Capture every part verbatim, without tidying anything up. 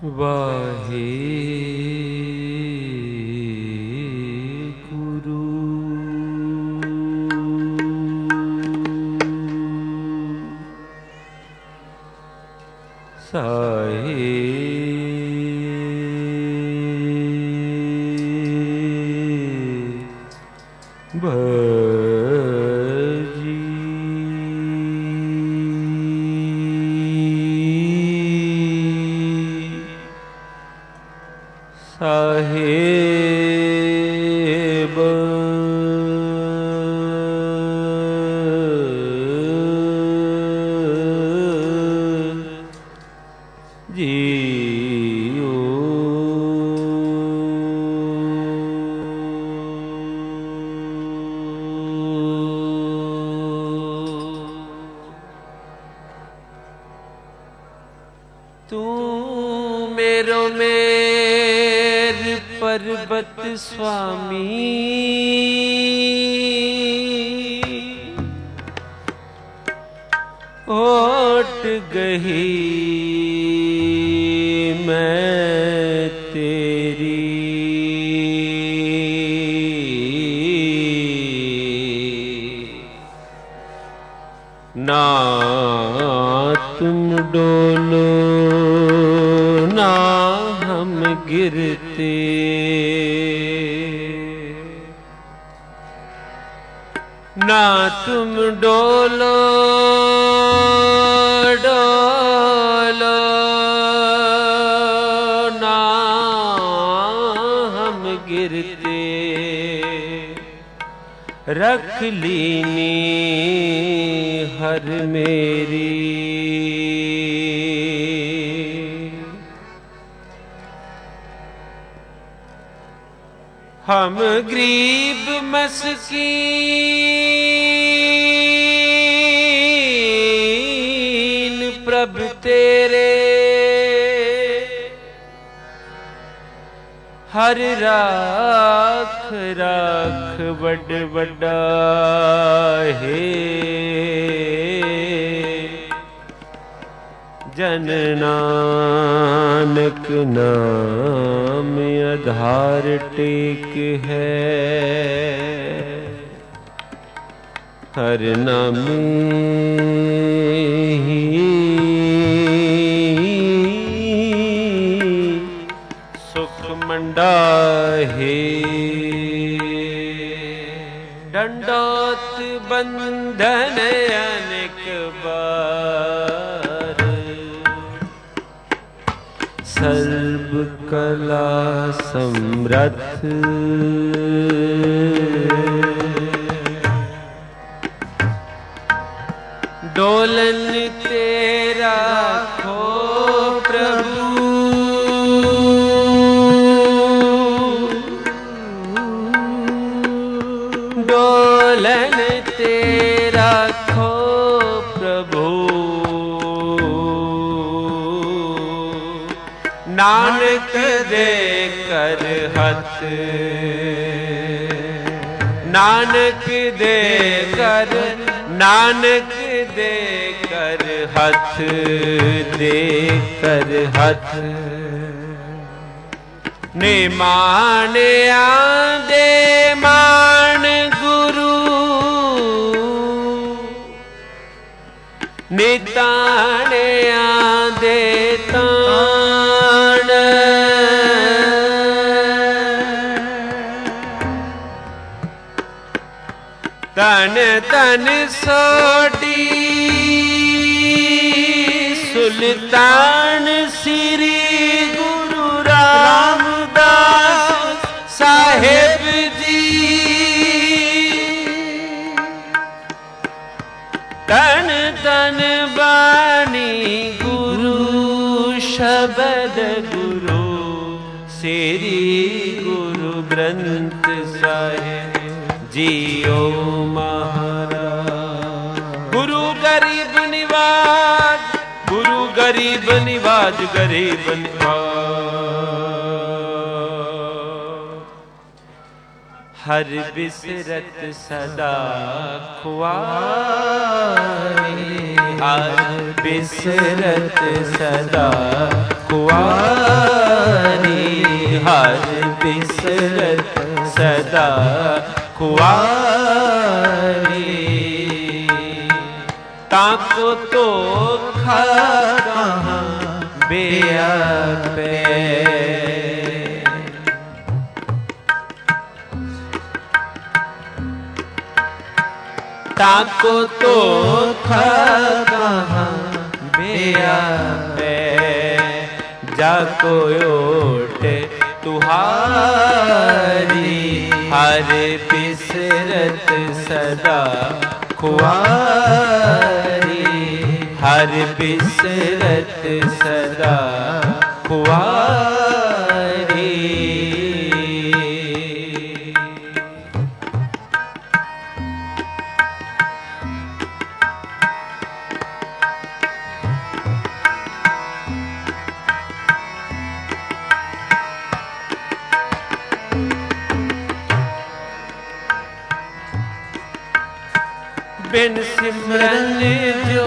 वाहे गुरु। साहे भजी साहेब जियो। तू मेरो मेर पर्वत स्वामी, ओट गही मैं तेरी। ना तुम डोलो ना हम गिरते, ना तुम डोलो डोलो ना हम गिरते। रख लीनी हर मेरी, हम गरीब मस्कीन प्रभ तेरे। हर राख राख बड़ बड़ा है, जन नानक नाम आधार टेक है। हर नामे ही सुख मंडा है। दंडोत बंधन अनेक बार, सर्व कला समरथ। डोलन तेरा खो प्रभु, डोलन तेरा खो प्रभु। नानक दे कर हथ, नानक दे कर, नानक दे कर हथ, दे कर हथ। ने मानिया दे मान गुरु, नितानिया दे तान। तन तन सोडी सुल्तान श्री गुरु रामदास साहेब जी। तन तन बानी गुरु शब्द गुरु, श्री गुरु ग्रंथ साहिब जियो महाराज। गुरु गरीब निवाज, गुरु गरीब निवाज, गरीब निवाज। हर बिसरत सदा खुआए, हर बिसरत सदा कुआरी, हर बिसरत सदा कुआरी। ताको तो खा कहाँ बेअपे, ताको तो खा कहाँ बेअपे, जाको ओट तुहारी, हर बिसरत सदा कुआरी, हर बिसरत सदा कुआरी। बिन सिमरन जो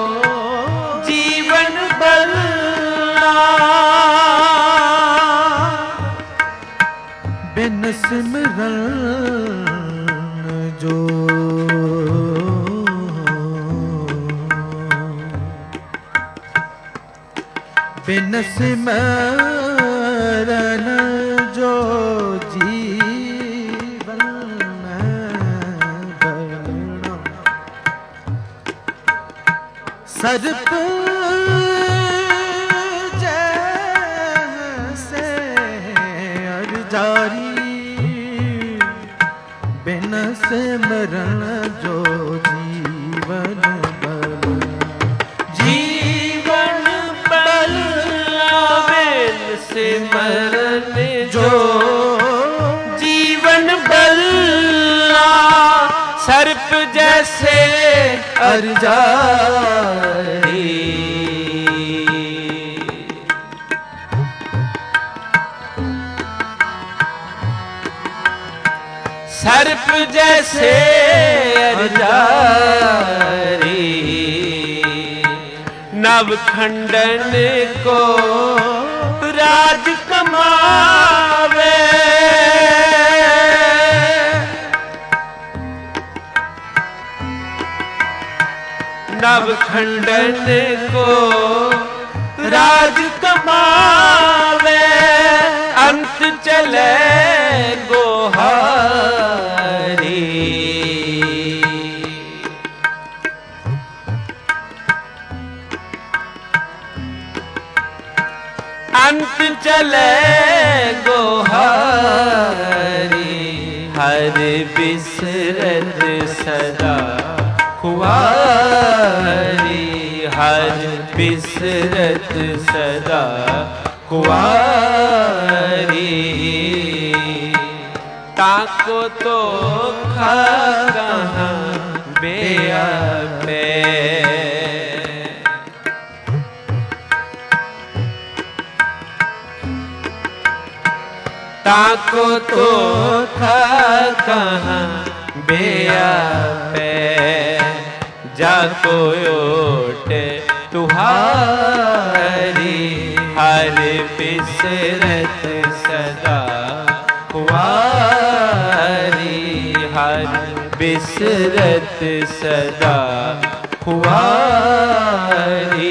जीवन बलना, बिन सिमरन जो बिन सिमरन जो जीवन बलना, सर्प जैसे अरजारी, बिन सिमरन जो जीवन बल, जीवन बल बिन सिमरन जो जीवन बल, सर्प जैसे अरजारी, सर्प जैसे अरजारी। नवखंडन को राज कमावे, नवखंडन को राज कमावे, अंत चले गोहारी, अंत चले गोहारी, हर बिसरत सदा कुआरी, हर बिसरत सदा कुआरी। ताको तो खा कहाँ बेअपे, ताको तो खा कहाँ बेअपे, जाको ओट तुहारी, हर बिसरत सदा कुआरी, हर बिसरत सदा कुआरी।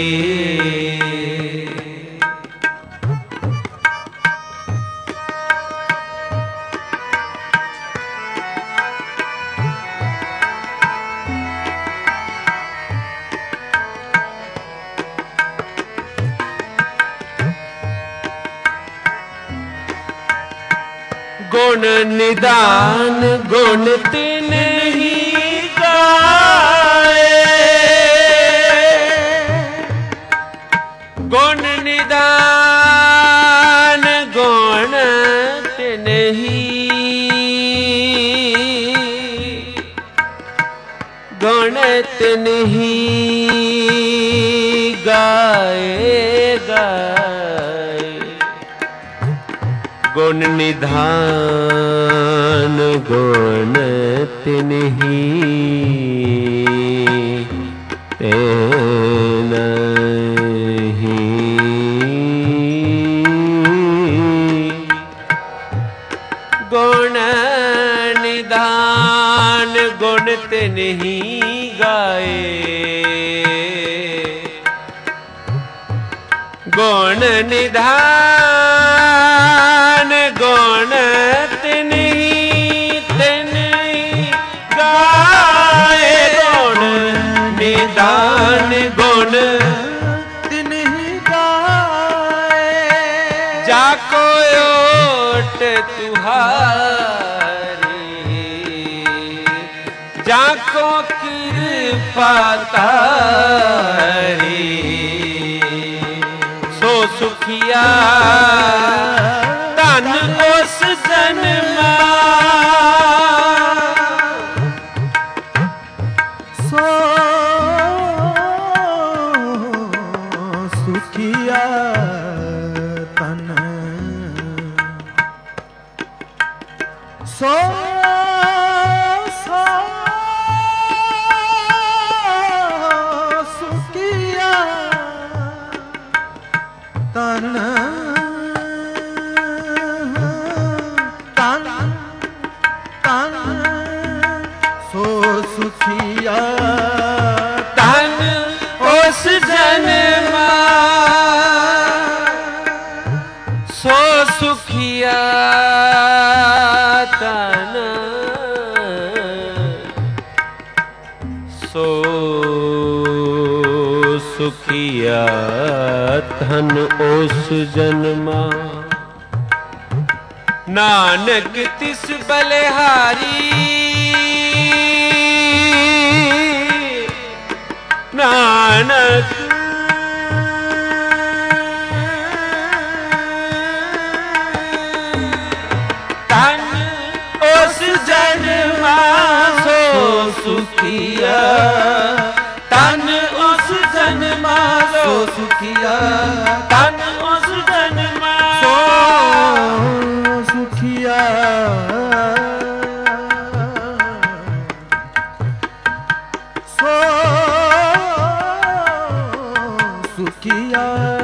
गुण निदान गुण तिन ही गाए, गुण निदान गुण तिन ही, गुण तिन ही गाए गाए, गुण निधान गुण तिन्ही ते नहीं। गुण निधान गुण ते नहीं गाए, गुण निधान गुण ते नहीं ते नहीं गाए, गुण निधान गुण ते नहीं गाए। जाको ओट तुहारी, जाको कृपा तारी, सो सुखिया धन उस जन्मा, सो सुखिया तन, सो सुखिया तन, तन तन सो सुखिया धन उस जन्मा, सो सुखिया तन, सो सुखिया धन उस जन्मा। नानक तिस बलिहारी, नानक धन उस जन्मा, सो सुखिया धन उस जन्मा, सो सुखिया धन उस जन्मा, सो सुखिया सो सुखिया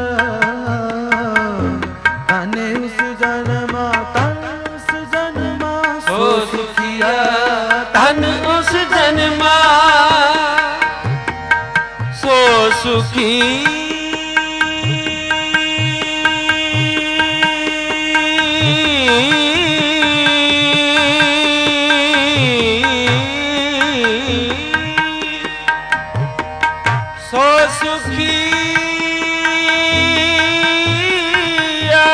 तन उस जन्मा, तन उस जन्मा, सो सुखिया धन उस जन्मा, सो सुखी सो सुखिया,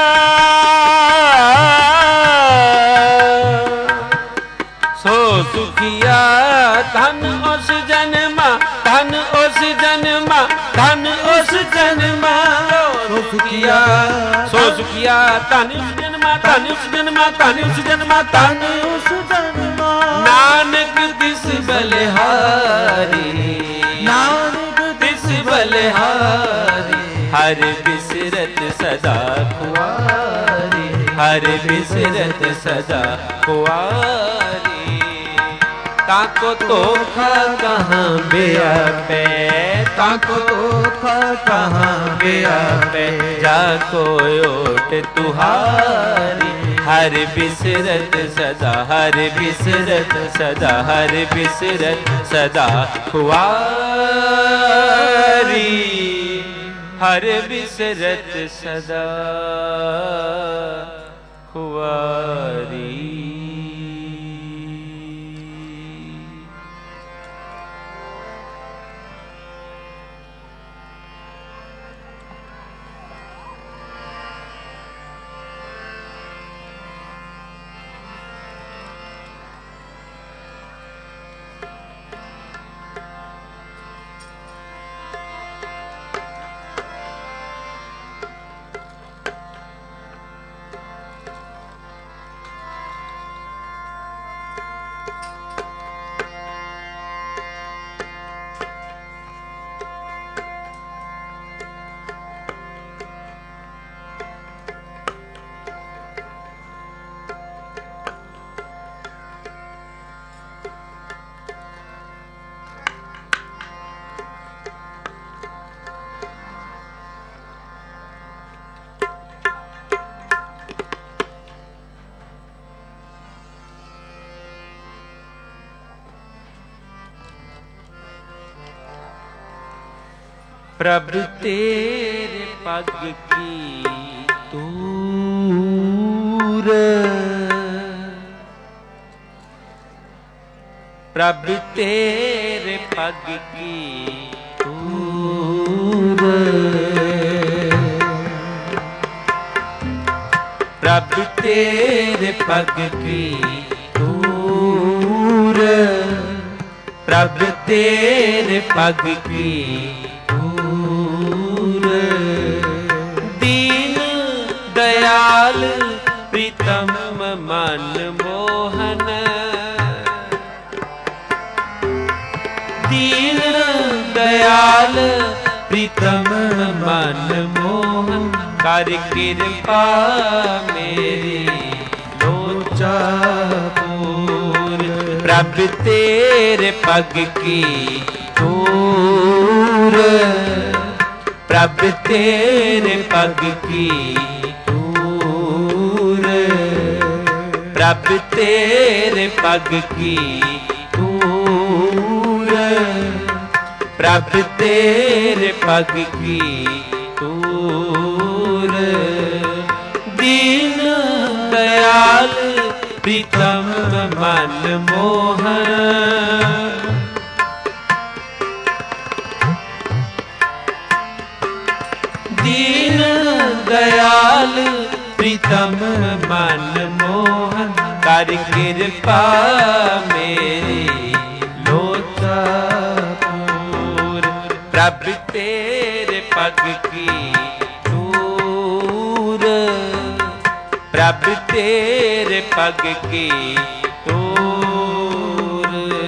सो सुखिया धन उस जन्मा, धन उस जन्मा, धन उस जन्मा, सो सुखिया सो सुखिया धन उस जन्मा, धन उस जन्मा, धन उस जन्मा, धन उस जन्मा। नानक दिस बलिहारी, नानक दिस बलिहारी, हर बिसरत सदा खुआरी, हर बिसरत सदा खुआरी। ताको तोखा कहाँ व्यापे, ताको तोखा कहाँ व्यापे, जाको ओट तुहारी, हर बिसरत सदा, हर बिसरत सदा, हर बिसरत सदा खुआरी, हर बिसरत सदा खुआरी। प्रभ तेरे पग की तूर, प्रभ तेरे पग की तूर, प्रभ तेरे पग की तूर, प्रभ तेरे पग की तूर, दीन दयाल प्रीतम मन मोहन, दीन दयाल प्रीतम मन मोहन, कर कृपा मेरी लोचा पूर, प्रभ तेरे पग की तूर, प्रभ तेरे पग की तूर, प्रभ तेरे पग की तूर, प्रभ तेरे पग की तूर, दीन दयाल प्रीतम मन मोहन, दीन दयाल प्रीतम मन मोहन, कर कृपा मेरी लोचा पूर, प्रभ तेरे पग की तूर, प्रभ तेरे पग की तूर।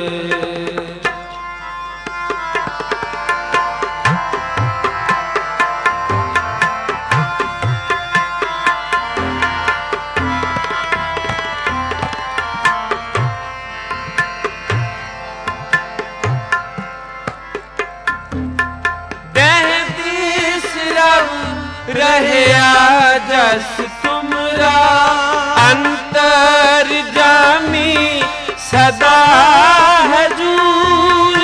रहया जस तुमरा अंतर जामी सदा हजूर,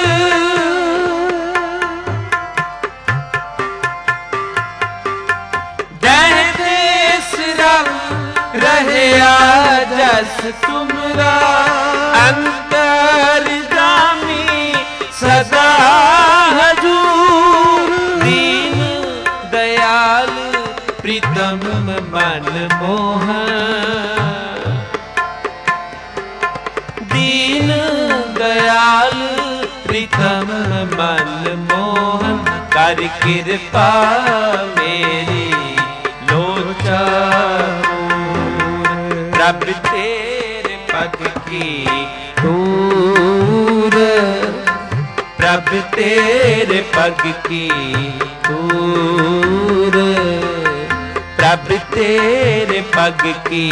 देह देश रहया जस तुमरा अंतर जामी सदा हजूर, दीन दयाल प्रीतम मन मोहन, दीन दयाल प्रीतम मन मोहन, कर कृपा मेरी लोचा पूर, प्रभ तेरे पग की तूर, प्रभ तेरे पग की तूर, प्रभ तेरे पग की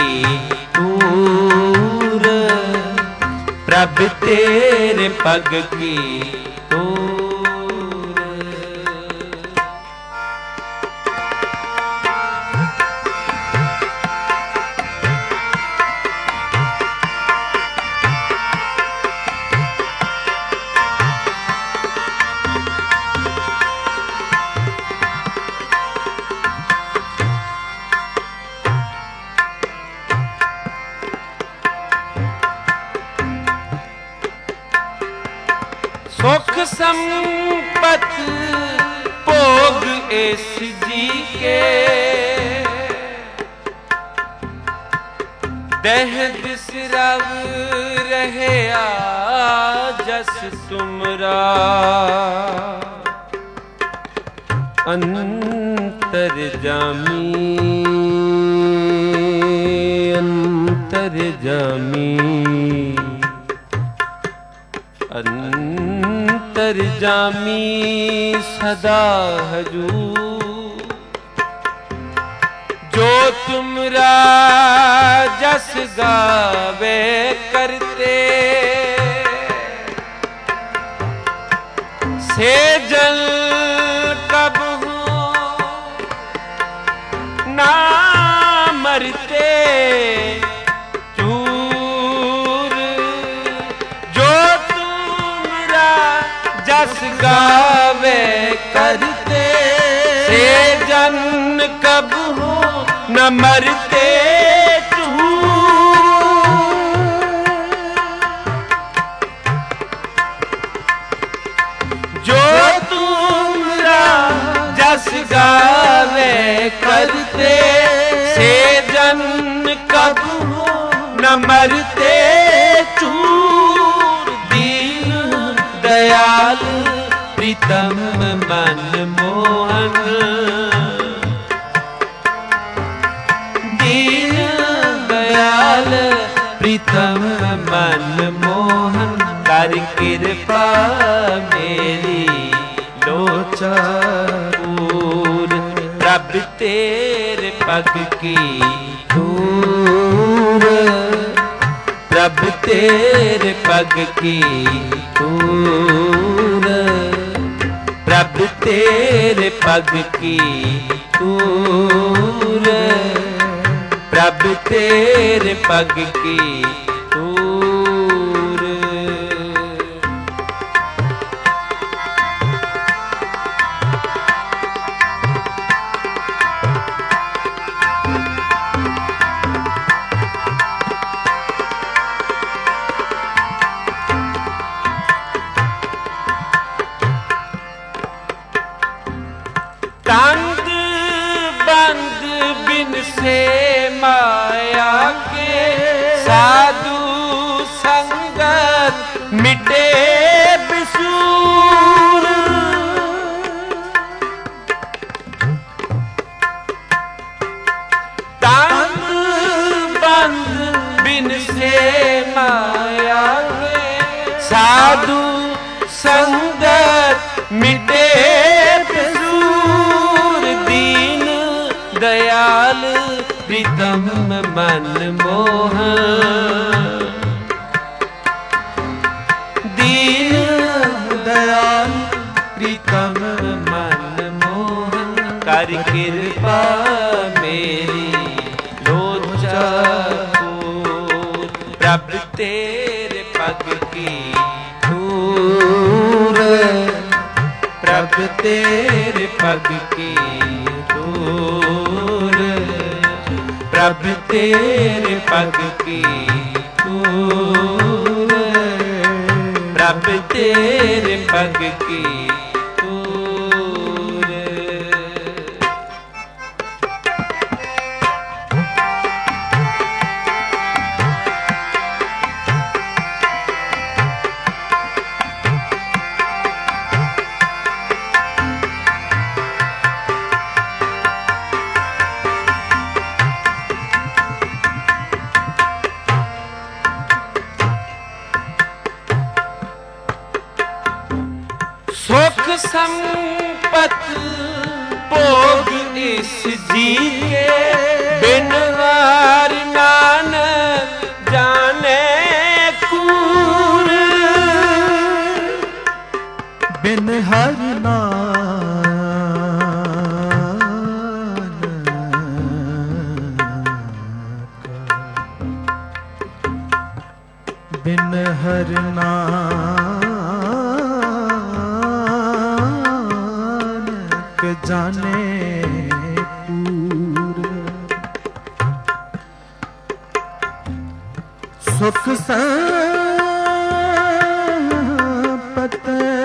तूर, प्रभ तेरे पग की तूर। सुख संपत भोग इस जी के, देह बिसरव रहया जस तुमरा अंतर जामी, अंतर जामी, अंतर जामी सदा हजूर, जो तुमरा जस गावे करते, से जल कब हो ना मरते, जस गावे करते से जन कब हो न मरते जो तुमरा जस गावे करते से जन कब हो न मरते चूर दीन दयाल प्रीतम मन मोहन दीन दयाल प्रीतम मन मोहन कर कृपा मेरी लोचा पूर रब तेरे पग की दूर रब तेरे पग की दूर रब तेरे पग की दूर रब तेरे पग की दूर। तंद बंद बिन से माया के साधु संगत मिटे बिसूर तंद बंद बिन से माया के साधु संगत मिटे दयाल प्रीतम मन मोहन दीन दयाल प्रीतम मन मोहन कर कृपा मेरी लोचा पूर रब तेरे पग की दूर रब तेरे पग की रब तेरे पग की दूर रब तेरे पग की दूर। सुख संपत भोग इस जी के बिन हार नानक जाने कूर बिन हर बिन हर नानक जाने पूर सुख संपत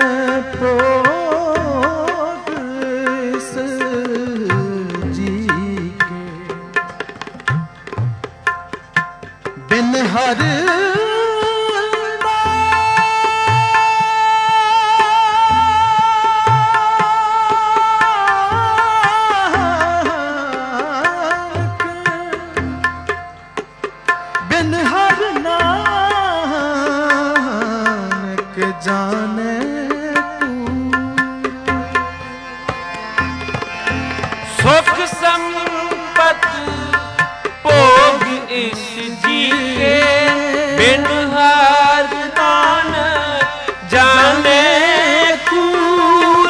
भोग इस जी के बिन हर जाने सुख संपत भोग इस जी के बिन हार नानक जाने कूर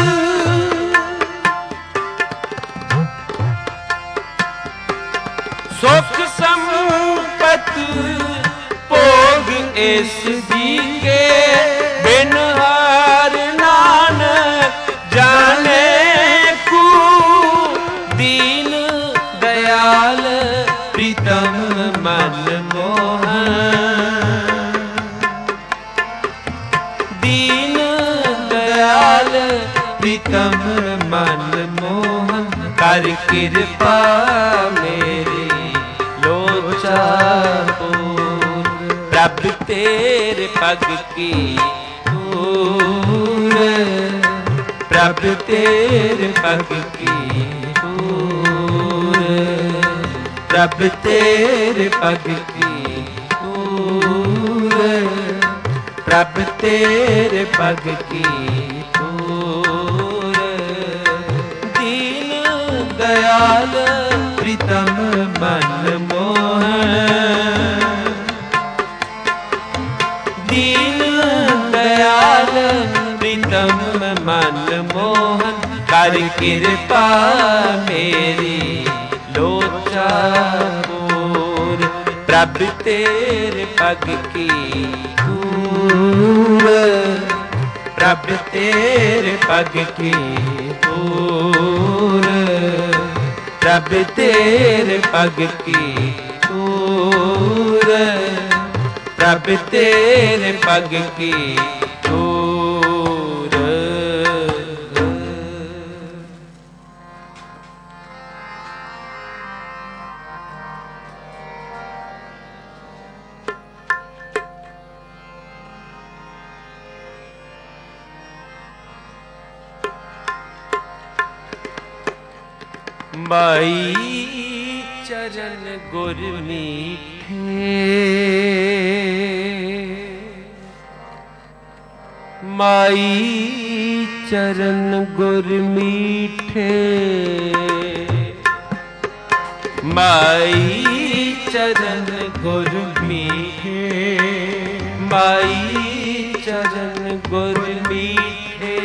सुख संपत भोग इस जी के बिन हार नानक जाने मन मोहन, दीन दयाल प्रीतम मन मोहन, कर कृपा मेरी लोचा पूर, प्रभ तेरे पग की धूल, प्रभ तेरे पग की धूल, प्रभ तेरे पग की धूल, प्रभ तेरे पग की धूल, दीन दयाल प्रीतम मन मोहन, दीन दयाल प्रीतम मन मोहन, कर कृपा मेरी लोचा पूर, प्रभ तेरे पग की धूल, प्रभ तेरे पग की धूल, प्रभ तेरे पग की धूल, प्रभ तेरे पग की धूल। माई चरण गुर मीठे, माई चरण गुर मीठे, माई चरण गुर मीठे, माई चरण गुर मीठे,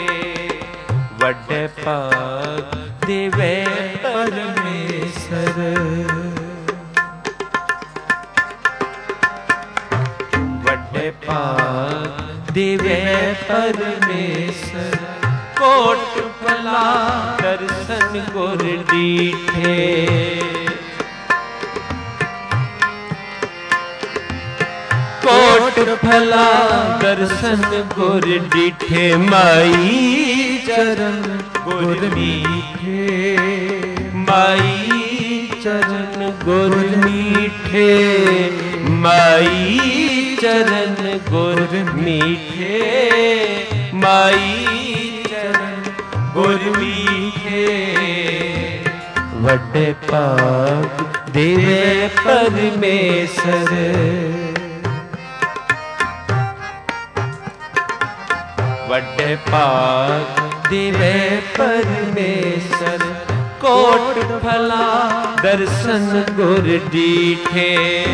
वड्डे पाग देवे परमेश्वर, वड्डे पाग देवे परमेश्वर, कोट भला दर्शन गुर डीठे, कोट भला दर्शन गुर डीठे, माई चरण गुर मीठे, माई चरण गुर मीठे, माई चरण गुर मीठे, माई चरण गुर मीठे, वड्डे पाग देवे परमेश्वर, वड्डे पाग देवे परमेश्वर, कोट भला दर्शन गुर डीठे,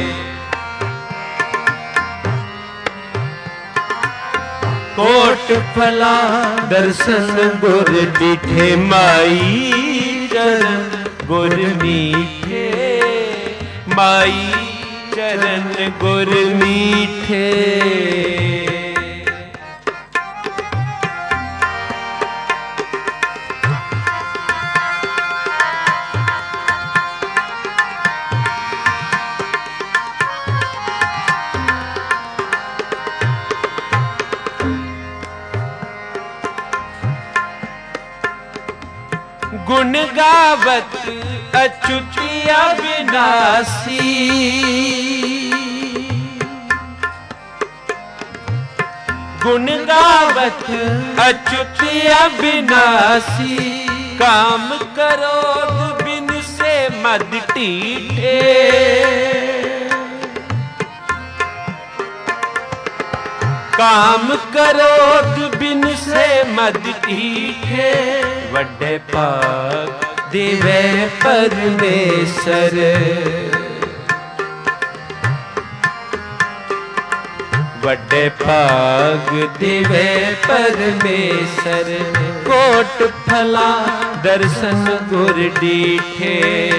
कोट भला दर्शन गुर डीठे, माई चरण गुर मीठे, माई चरण गुर मीठे, गुण गावत अच्युत अविनाशी, गुण गावत अच्युत अविनाशी, काम क्रोध बिन से मद टीठे, काम क्रोध बिन से मद टीठे, वड्डे पाग देवे परमेश्वर, वड्डे पाग देवे परमेश्वर, कोट फला दर्शन गुर डीठे,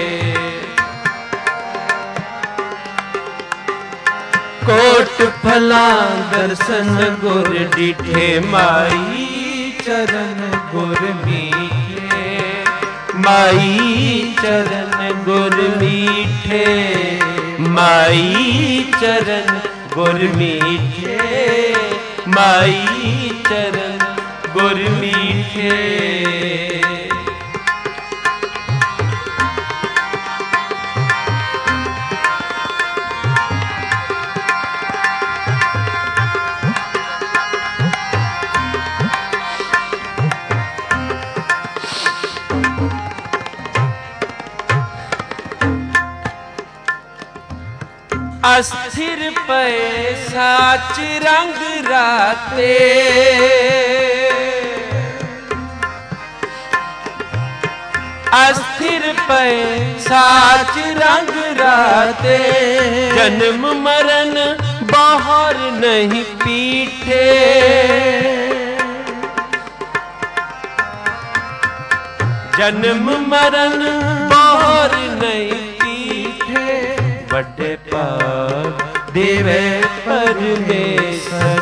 कोट फला दर्शन गुर डीठे, माई चरण गुर मीठे, माई चरण गुर मीठे, माई चरण गुर मीठे, माई चरण गुर मीठे। अस्थिर पे साच रंग राते, अस्थिर पे साच रंग राते, जन्म मरण बाहर नहीं पीठे, जन्म मरण बाहर नहीं पीठे। बड़े पाग देवे परमेश्वर,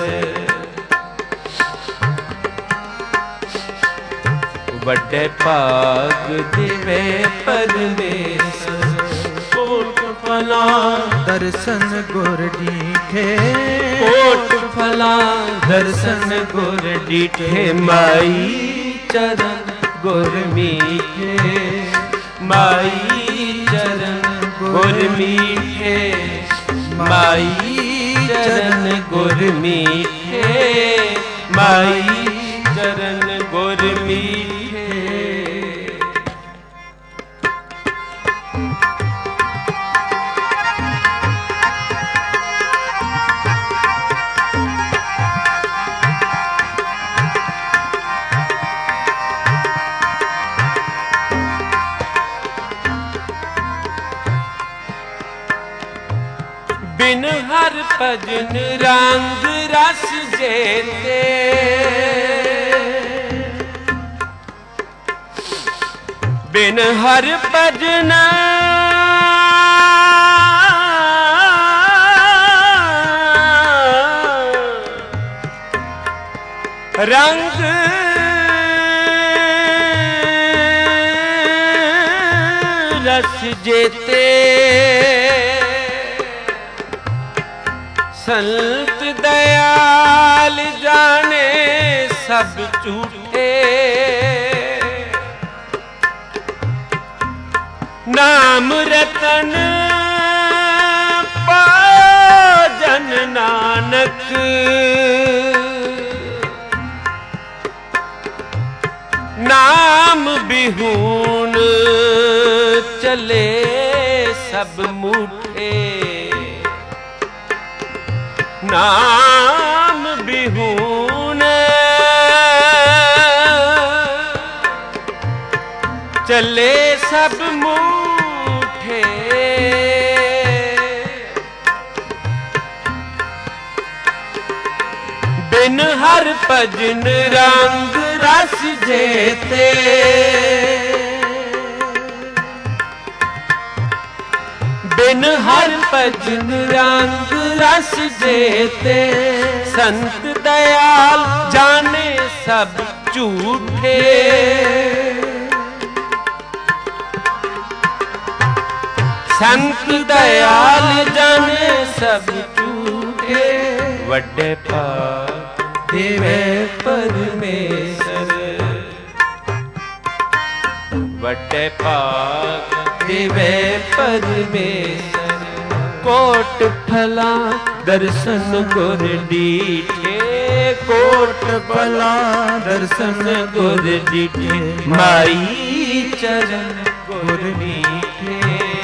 बड़े पाग देवे परमेश्वर। कोट फला दर्शन गुर डीठे, कोट फला दर्शन गुर डीठे। माई चरण गुर मीठे, माई चरण गुर मीठे, माई चरण गुर मीठे, माई चरण गुर मीठे। बिन हर भजन रंग रस जेते, बिन हर भजन रंग रस जेते। संत दयाल जाने सब झूठे, नाम रतन भजन नानक, नाम बिहून चले सब मूठे, नाम बिहून चले सब मूठे। बिन हर भजन रंग रस जेते, बिन हर भजन रंग रस जेते। संत दयाल जाने सब झूठे, संत दयाल जाने सब झूठे। वड्डे पाग देवे परमेश्वर, वड्डे पाग देवे परमेश्वर। कोट फला दर्शन गुर डीठे, कोट फला दर्शन गुर डीठे। माई चरण गुर मीठे,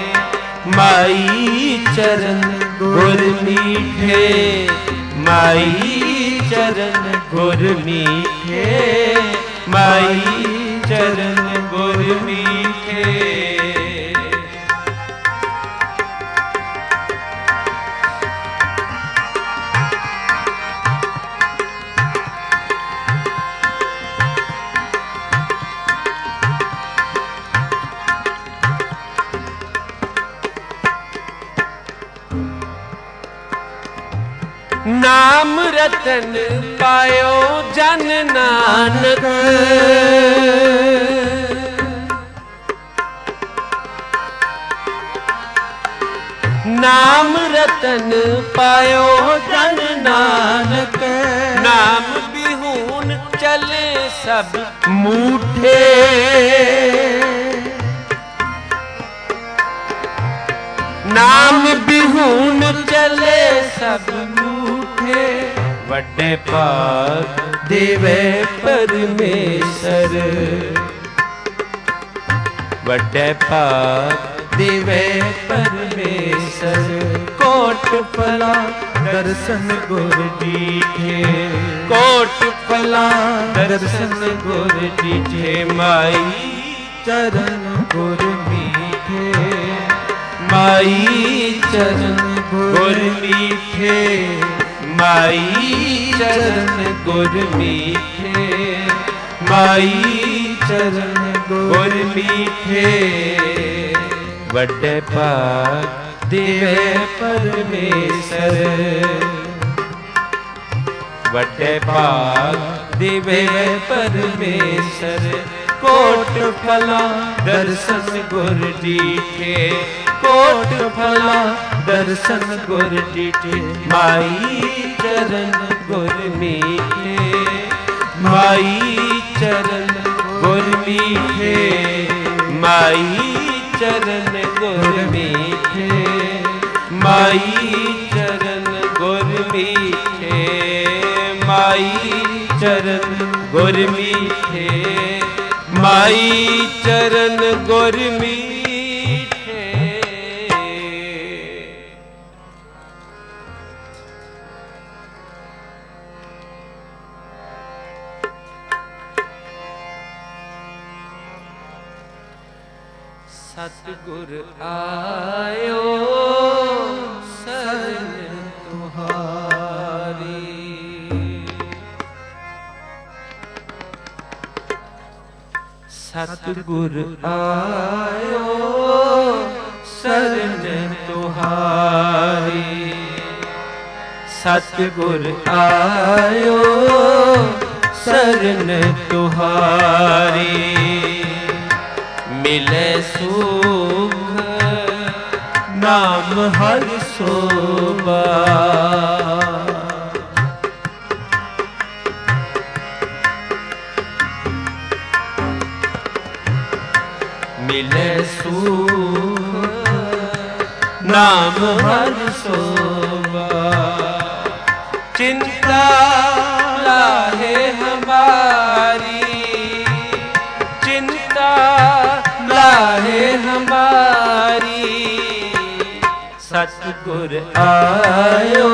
माई चरण गुर मीठे, माई चरण गुर मीठे, माई चरण गुर मीठे। नाम रतन पायो जन नानक, नाम रतन पायो जन नानक, नाम बिहून चले सब मूठे। नाम बिहून चले सब मूठे, वड्डे भाग देवे परमेसर, वड्डे भाग देवे परमेसर। कोट फला दर्शन गुर दीठे, कोट फला दर्शन गुर दीठे। माई चरण गुर मीठे, माई चरण गुर मीठे, माई चरण गुर मीठे, माई चरण गुर मीठे। वड्डे भाग देवे परमेसर, वड्डे भाग देवे परमेसर। कोट फला दर्शन गुर दीठे, कोट फला दर्शन गुर दीठे। माई चरण गुर मीठे, माई चरण गुर मीठे, माई चरण गुर मीठे, माई चरण गुर मीठे, माई चरण गुर मीठे, माई चरण गुर मीठे। सतगुर आयो शरण तुम्हारी, सतगुर आयो शरण तुम्हारी, सतगुर आयो शरण तुम्हारी। मिले सुख नाम हर सोबा, मिले सुख नाम हर सोबा। चिंता लाहे हमारी, चिंता लाहे हमारी। सतगुर आयो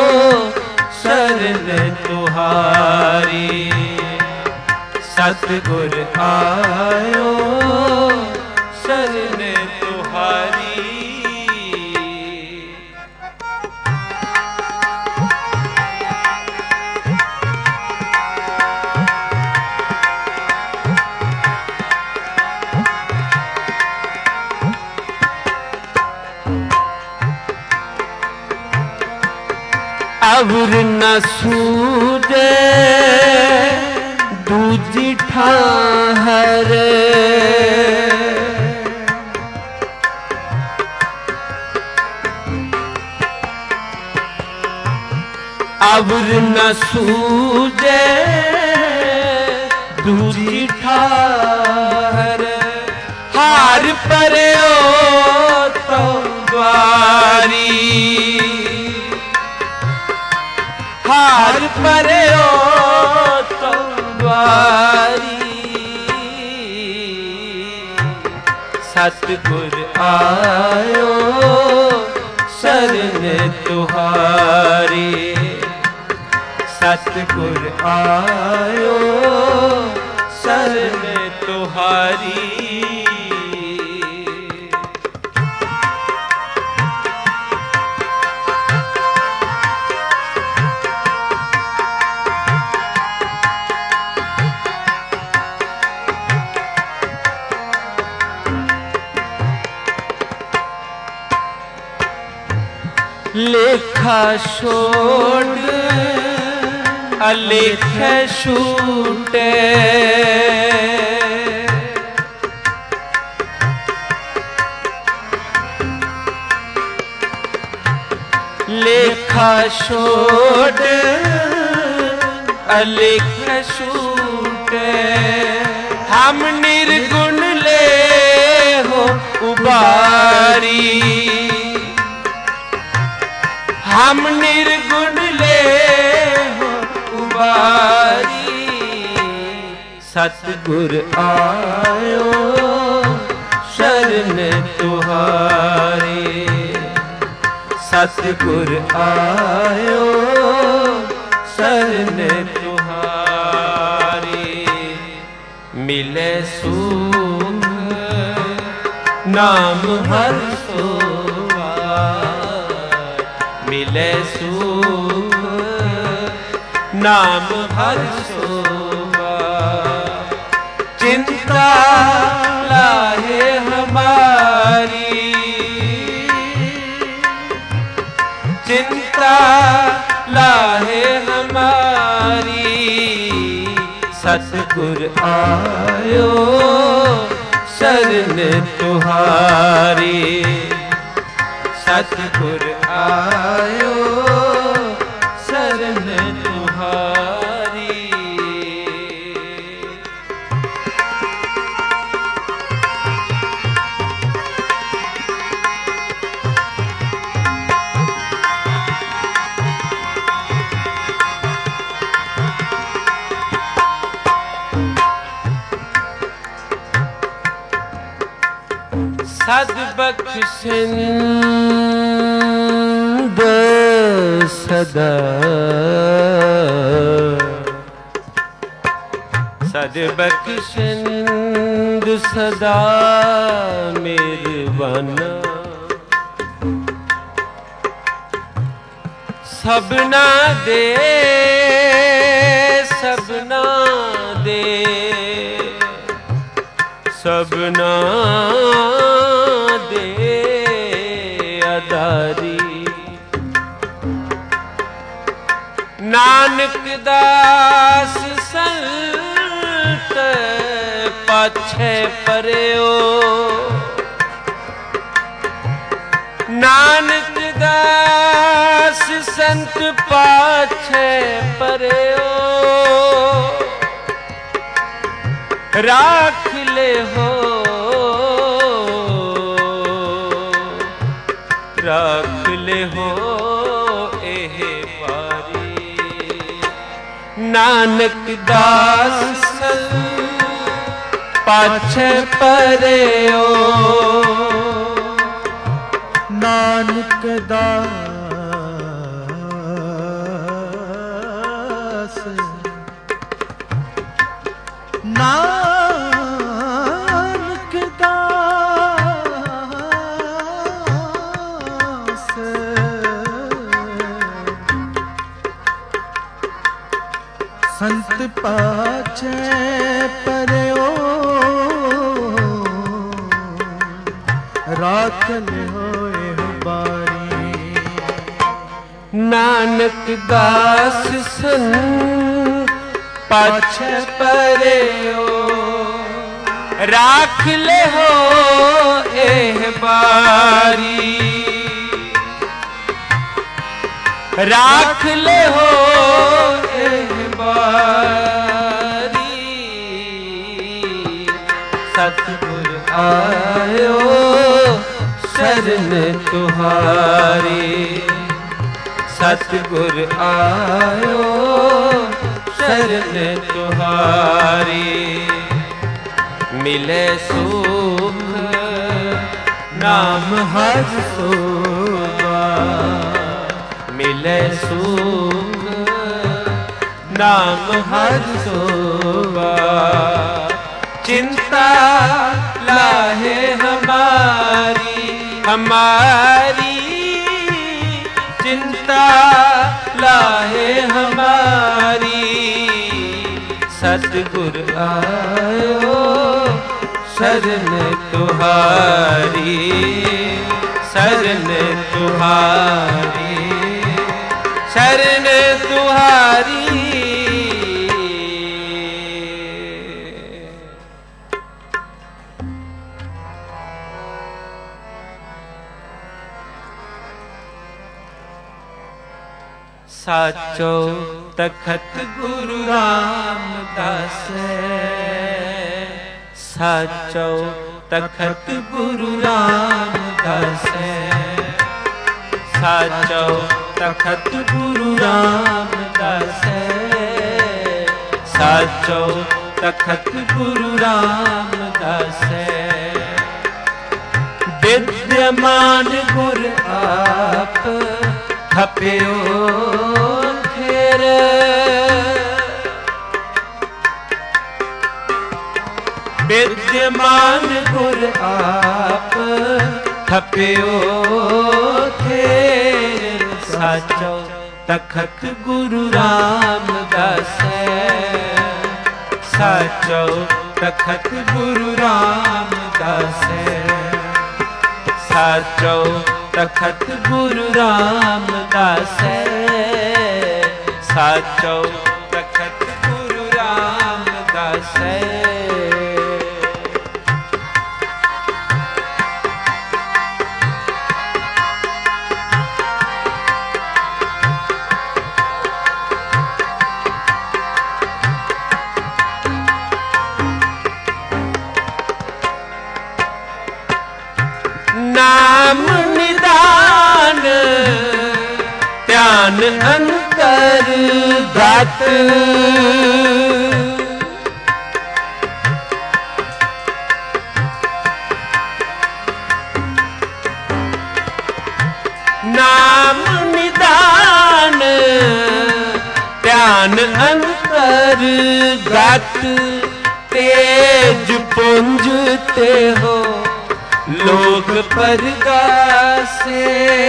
शरण तुम्हारी, सतगुर आयो शरण तुम्हारी। अवर न सूझे दूजी ठाहर, अवर न सूझे दूजी ठाहर। हार पर्यो तो द्वारी, हार पर्यो तो द्वारी। सतगुर आयो शरण तुम्हारी, सतगुर आयो शरण तुम्हारी। लेखा छोड़ अलेख छूटे, लेखा छोड़ अलेख छूटे, हम निर्गुण ले हो उबारी, हम निर्गुण ले हो उबारी। सतगुर आयो शरण तुहारी, सतगुर आयो शरण तुहारी। मिले सुख नाम हर सोवार, मिले सुख नाम हर सोवार। चिंता लाहे हमारी, चिंता लाहे हमारी। सतगुर आयो शरण तुहारी, सतगुर आयो शरण तुहारी। सद बख्शिंद सदा, सद बख्शिंद सदा मेहरबाना। सबना दे सबना दे सबना दे अदारी। नानक दास संत पाछे परयो, नानक दास संत पाछे परयो। राख ले हो राख ले हो एह पारी। नानक दास पाछे परयो, नानक दास नानक दास संत पाछे परयो। राख ले होए बारी। नानक दास संत पाछे परयो, राख ले हो एह बारी। राख ले हो एह बारी। सतगुर आयो शरण तुहारी, सतगुर आयो शरण तुहारी। मिले सुख नाम हर सोवार, मिले सुख नाम हर सोवार। चिंता लाहे हमारी हमारी, चिंता लाहे हमारी। सतगुर आयो शरण तुहारी, शरण तुहारी, शरण तुहारी। ਸਾਚੋ ਤਖਤ ਗੁਰੂ ਰਾਮਦਾਸ ਸਾਚੋ ਤਖਤ ਗੁਰੂ ਰਾਮਦਾਸ ਸਾਚੋ ਤਖਤ ਗੁਰੂ ਰਾਮਦਾਸ ਸਾਚੋ ਤਖਤ ਗੁਰੂ ਰਾਮਦਾਸ ਵਿਦਿਆਮਾਨ ਗੁਰ ਆਪ ਥਪਿਓ ਥੇਰ ਵਿਦਿਆਮਾਨ ਗੁਰ ਆਪ ਥਪਿਓ ਥੇਰ ਸਾਚੋ ਤਖਤ ਗੁਰੂ ਰਾਮਦਾਸ ਸਾਚੋ ਤਖਤ ਗੁਰੂ ਰਾਮਦਾਸ ਸਾਚੋ ਤਖਤ ਗੁਰੂ ਰਾਮਦਾਸ ਸਾਚੋ ਤਖਤ ਗੁਰੂ ਰਾਮਦਾਸ ਨਾਮ ਨਿਦਾਨ ਧਿਆਨ ਅੰਤਰ ਗਤ ਨਾਮ ਨਿਦਾਨ ਧਿਆਨ ਅੰਤਰ ਗਤ ਤੇਜ ਪੁੰਜ ਤੇ ਹੋ ਲੋਕ ਪਰਗਾਸੇ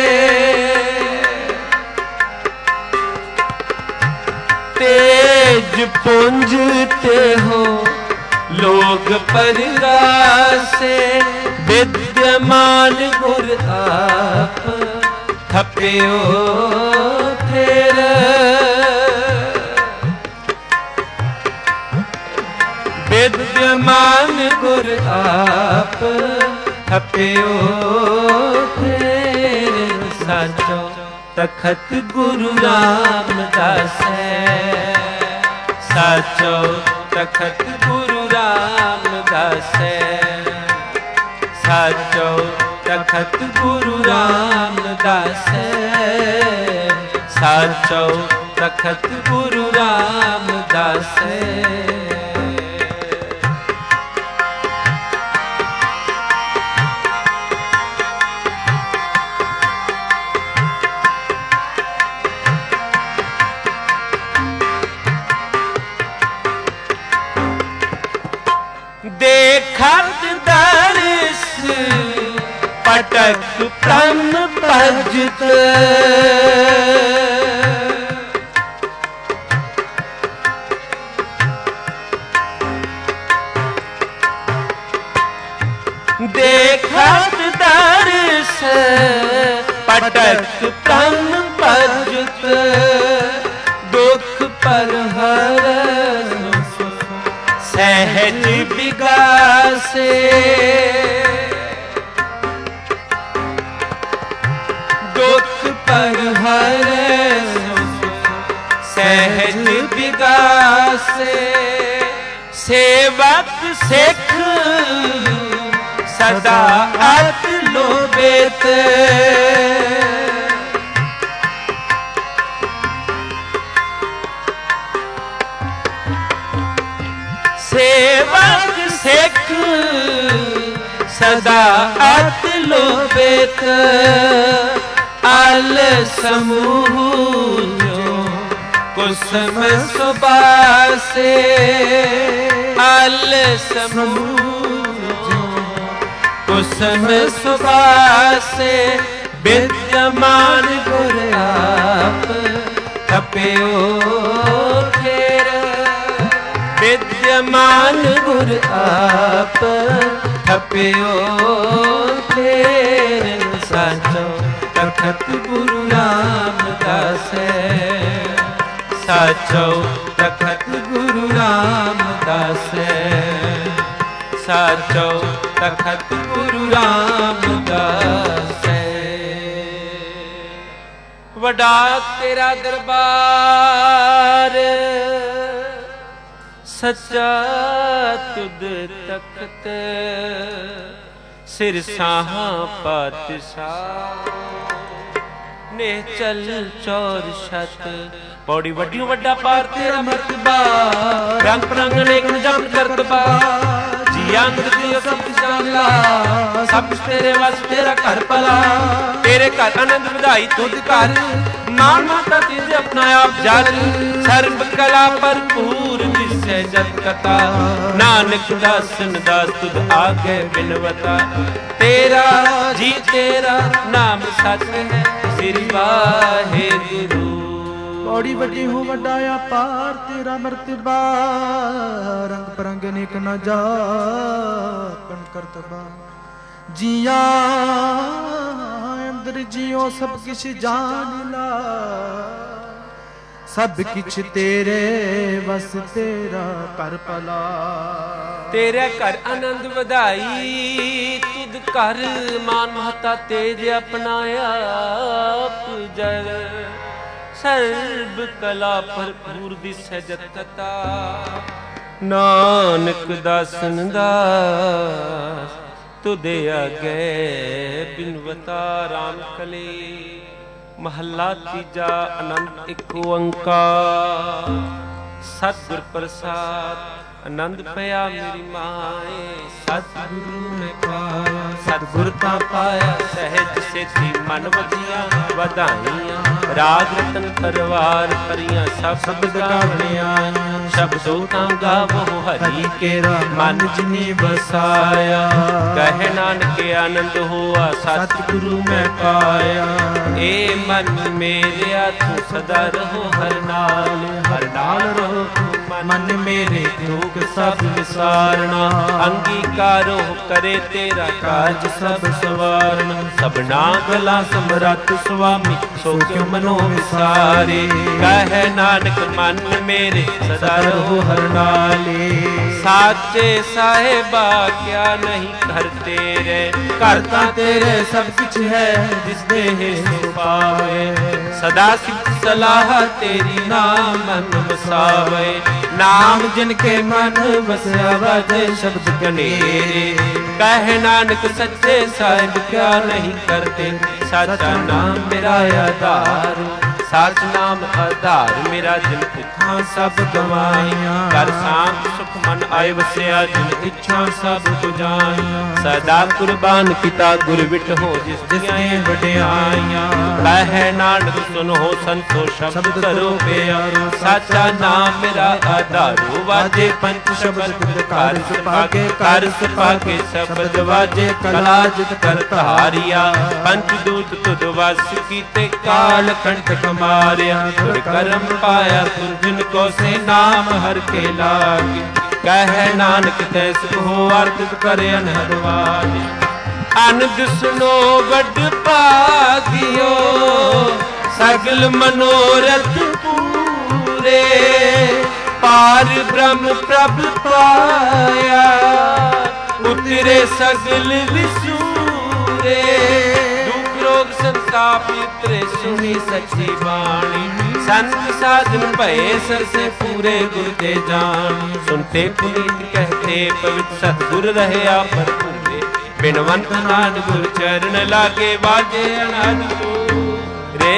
ਤੇਜ ਪੁੰਜ ਤੇ ਹੋ ਲੋਕ ਪਰਗਾਸੇ ਵਿਦਿਆਮਾਨ ਗੁਰ ਆਪ ਥਪਿਓ ਥੇਰ ਵਿਦਿਆਮਾਨ ਗੁਰ ਆਪ ਥਪਿਓ ਥੇਰ ਸਾਚੋ ਤਖਤ ਗੁਰੂ ਰਾਮਦਾਸ ਸਾਚੋ ਤਖਤ ਗੁਰੂ ਰਾਮਦਾਸ ਸਾਚੋ ਤਖਤ ਗੁਰੂ ਰਾਮਦਾਸ ਸਾਚੋ ਤਖਤ ਗੁਰੂ ਰਾਮਦਾਸ ਦੇਖਤ ਦਰਸ ਪਟਕ ਪ੍ਰਮ ਭਜਤ ਦੇਖਤ ਦਰਸ ਪਟਕ ਪ੍ਰਮ ਭਜਤ ਦੁਖ ਪਰ ਹਰ ਸਹਿਜ ਵਿਗਾਸੇ ਦੁਖ ਪਰ ਹਰੈ ਸਹਿਜ ਵਿਗਾਸੇ ਸੇਵਕ ਸਿੱਖ ਸਦਾ ਅਤ ਲੋਭਿਤ ਸੇਵਕ ਸਿੱਖ ਸਦਾ ਅਤ ਲੋਭਿਤ ਅਲ ਸਮੂਹ ਜੋ ਕੁਸਮ ਸੁਬਾਸੇ ਅਲ ਸਮੂਹ ਜੋ ਕੁਸਮ ਸੁਬਾਸੇ ਵਿਦਿਆਮਾਨ ਗੁਰ ਆਪ ਥਪਿਓ ਥੇਰ ਵਿਦਿਆਮਾਨ ਗੁਰ ਆਪ ਥਪਿਓ ਥੇਰ ਸਾਚੋ ਤਖਤ ਗੁਰੂ ਰਾਮਦਾਸ ਸਾਚੋ ਤਖਤ ਗੁਰੂ ਰਾਮਦਾਸ ਸਾਚੋ ਤਖਤ ਗੁਰੂ ਰਾਮਦਾਸ वडा तेरा दरबार, सच्चा तुद तख्त, सिर साहा पातशाह, ने चल चौर छत। पौड़ी वड्डी वड्डा पार तेरा मरतबा, रंग परंग अनेक जपन करतबा, जिया अंदर सब जाना, सब कुछ तेरे वस तेरा घर भला, तेरे घर आनंद ਵਧਾਈ तुद घर, मान माता तेरे अपना आप जल, सर्व कला भरपूर दिसै जत कथा, नानक दासन दास तुद आगे बिनवता, तेरा जी तेरा नाम सच है, श्री वाहेगुरु। बड़ी वड्डी हो वड्डा अपार तेरा मर्तबा, रंग परंग अनेक न जापन करतबा, जिया अंदर जियो सब किछ जान ला, सब किछ तेरे वस तेरा कर भला, तेरे घर आनंद ਵਧਾਈ तुद घर, मान महता तेज अपना आप जल, सर्व कला भरपूर दिसै जत कथा, नानक दासन दास तुदे आगे बिनवता। राम कली महला तीजा आनंद एक ओंकार, सतगुर प्रसाद आनंद पया मेरी माए, सतगुरु में पाया सतगुर ता पाया, सहज सेठी मन वधिया वधाइयां, राग रतन परवार परियां, सब शब्द गावणिया, शब्दों तां गावो हरि केरा, मन जिनी बसाया, कहे नानक आनंद हुआ सतगुरु में पाया, ए मन मेरे तू सदा रहो हर नाल, हर नाल रहो मन मेरे दुख सब विसारना, अंगीकारो करे तेरा काज सब सवारना, सबना गला समरथ स्वामी सो क्यों मनो विसारे, कहे नानक मन मेरे सदा रहो हर नाले, साचे साहेबा क्या नहीं घर तेरे, करता तेरे सब कुछ है जिस देह सो पावे, सदा सिद्ध सलाह तेरी नाम मन बसावे, नाम जिनके मन बसया वाजे शब्द गनेरे, कहे नानक सच्चे साहिब क्या नहीं करते, साचा नाम मेरा आधार, साच नाम आधार मेरा, जिन इच्छा सब गवाइया, कर शांत सुख मन आए वसया, जिन इच्छा सब पुजाइया, सदा कुर्बान किता गुर विट हो जिस जिसने वड्याइया, कहे नानक सुनो संतो शब्द करो प्यारो, साचा नाम मेरा आधारो, वाजे पंच शब्द कर सुपाके कर सुपाके, शब्द वाजे कला जित कर धारिया, पंच दूत तुद वस कीते काल कंठ मारिया, तुर करम पाया तुर जिनको से नाम हर के लागे, कहे नानक तैस हो अर्थ करे अनहरवाले, अनद सुनो वड भागियो, सगल मनोरथ पूरे, पार ब्रह्म प्रभ पाया, उतरे सगल विसूरे, दुख रोग संताप उतरे सुनी सच्ची बाणी, संत साधन भये सर से पूरे गुर ते जान, सुनते पुनीत कहते पवित्र सतगुर रहे आप भरपूरे, बिनवंत नाद गुर चरण लागे बाजे अनहद रे।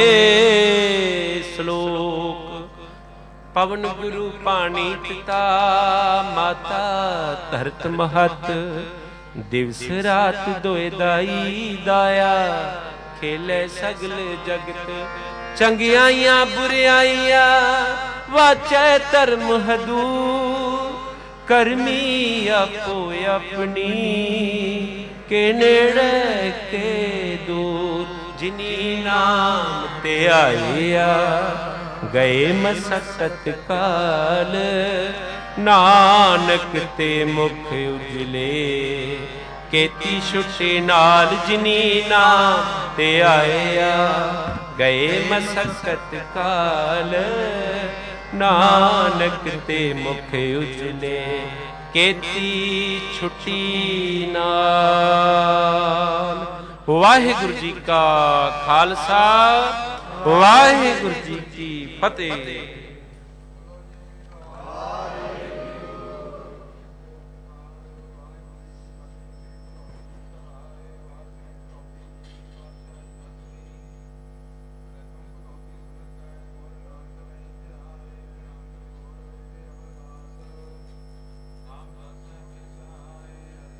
श्लोक पवन गुरु पानी पिता, माता धरत महत, दिवस रात दोए दाई दाया, खेले सगल जगत, चंगियाइयां बुरियाइयां वाचै धर्म हदूर, करमी आपो अपनी के नेड़े के दूर, जिनी नाम ते आया गए मसकत काल, नानक ते मुख उजले, केती छुटे नाल जिनी नाम ते आया गए मसकत काल, नानक ते मुख उजले, केती छुटी नाल। वाहिगुरु जी का खालसा ਵਾਹਿਗੁਰੂ ਜੀ ਕੀ ਫਤਿਹ।